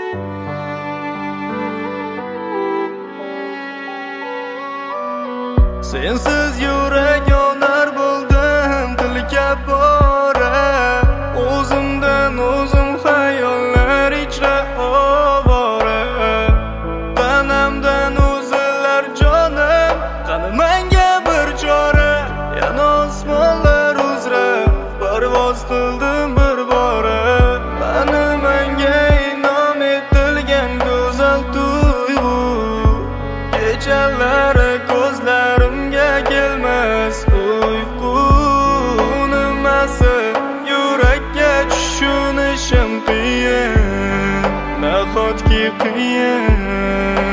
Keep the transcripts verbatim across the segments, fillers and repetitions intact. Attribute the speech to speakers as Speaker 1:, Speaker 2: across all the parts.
Speaker 1: Sensiz yurak yonar bo'ldim tilga bora, o'zimdan o'zim xayollar ichra ovora. Tanamdan o'zilar jonim, qani menga bir chora. Yana osmonlar uzra parvoz qildim bir bora. Qani menga inom etilgan go'zal tuyg'u, kechalari ko'zlarimga kelmas uyqu. Nimasi yurakka tushunishim qiyin, nahotki qiyin.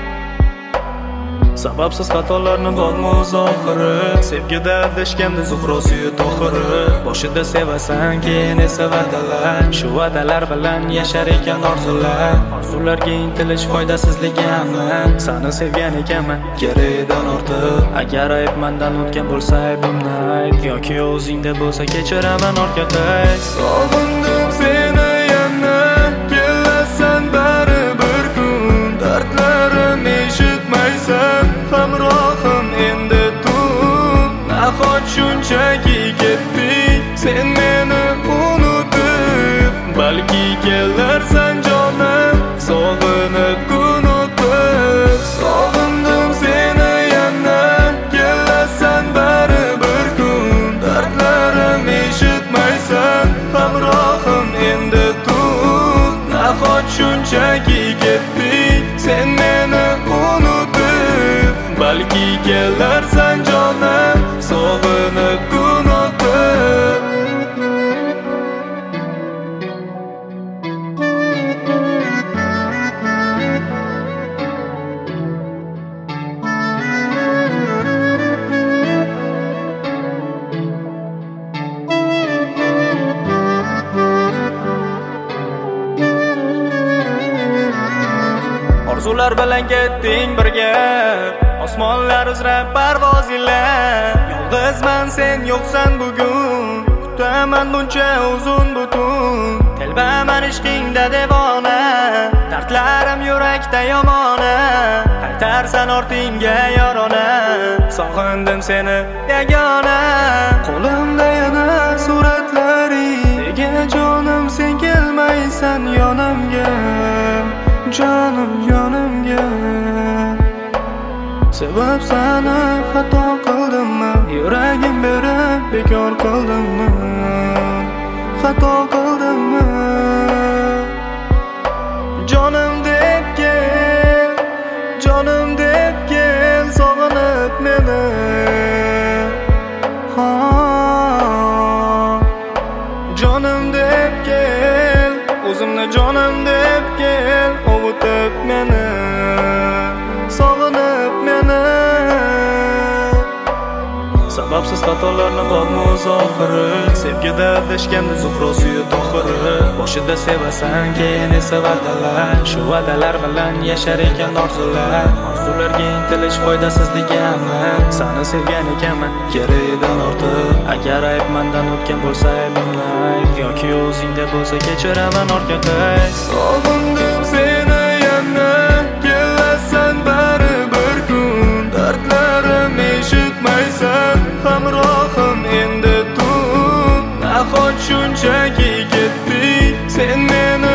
Speaker 1: Sababsiz xatolarni bormi o'z oxiri, sevgida adashganda Zuhro suyi to'xiri. Boshida sevasan, keyin esa va'dalar, shu va'dalar bilan yashar ekan orzular. Orzularga intilish foydasizligi aniq, sani sevgan ekanman kerakdan ortiq. Agar ayb mendan o'tgan bo'lsa aybimni ayt, yoki o'zingda bo'lsa kechiraman orqa qay. Sog'indim seni yana, kelasan baribir kun, dardlarim eshitmaysan, hamrohim endi tun. Nahot shunchaki ketding sen meni unutib, balki kelarsan jonim sog'inib kun o'tib. Sog'indim seni yana, kelasan baribir kun, dardlarim eshitmaysan, hamrohim endi tun. Nahot shunchaki ketding sen meni unutib, balki kelarsan jonim sog'inib kun o'tib. Orzular bilan ketding birga, osmonlar uzra parvoz ila. Yolg'izman sen yo'qsan bugun, kutaman buncha uzun butun. Telbaman ishqingda devona, dardlarim yurakda yomona. Qaytarsan ortingga yorona, sog'indim seni yagona. Qo'limda yana suratlaring, nega jonim sen kelmaysan yonimga, jonim yonimga. Sebab seni xato qildimmi, yuragim berib bekor qildimmi, xato qildimmi? Jonim deb kel, jonim deb kel, sog'inib meni. Ha, jonim deb kel, o'zimni jonim deb kel, ovutib meni, sog'inib meni. Sababsiz xatolarni bormi o'z oxiri, sevgida adashganda Zuhro suyi to'xiri. Boshida sevasan, keyin esa va'dalar, shu va'dalar bilan yashar ekan orzular. Orzularga intilish foydasizligi aniq, sani sevgan ekanman kerakdan ortiq. Agar ayb mendan o'tgan bo'lsa aybimni ayt, yoki o'zingda bo'lsa kechiraman orqa qay. Sog'indim seni yana, kelasan baribir kun, dardlarim eshitmaysan, hamrohim endi tun. Nahot shunchaki ketding sen meni